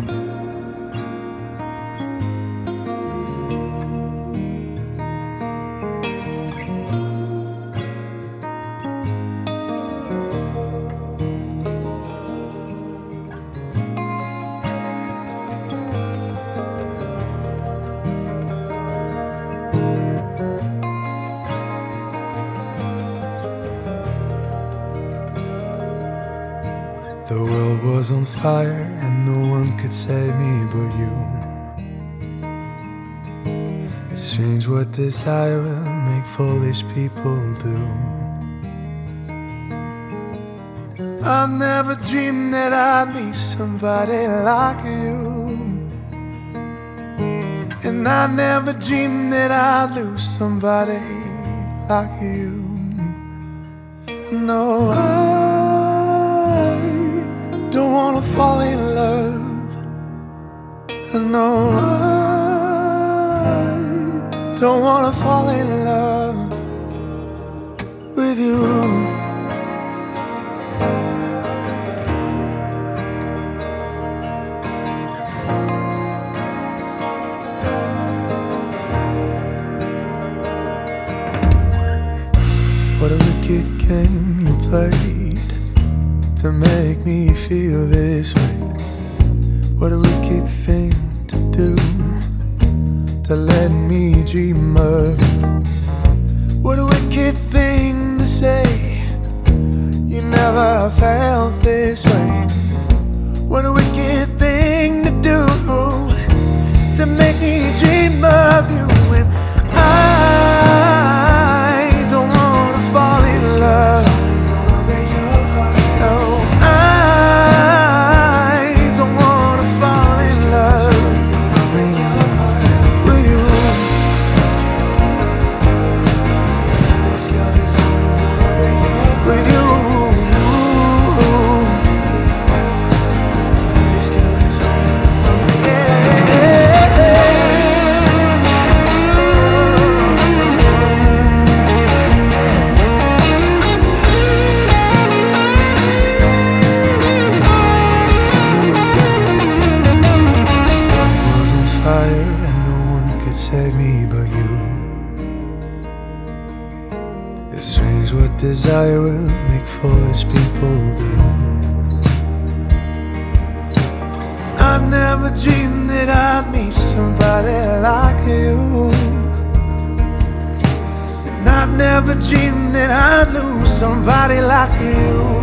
The world was on fire and no one could save me but you. It's strange what desire will make foolish people do. I never dreamed that I'd meet somebody like you, and I never dreamed that I'd lose somebody like you. No, I don't wanna fall in love. No, I don't wanna fall in love with you. What a wicked game you played to make me feel this way. What a wicked thing to do, to let me dream of. What a wicked thing to say, you never felt this way. What a wicked thing to do, to make me dream of you. And I don't wanna fall in love. No, I don't wanna fall in love with you. With you. Save me but you. It's strange what desire will make foolish people do. I never dreamed that I'd meet somebody like you, and I never dreamed that I'd lose somebody like you.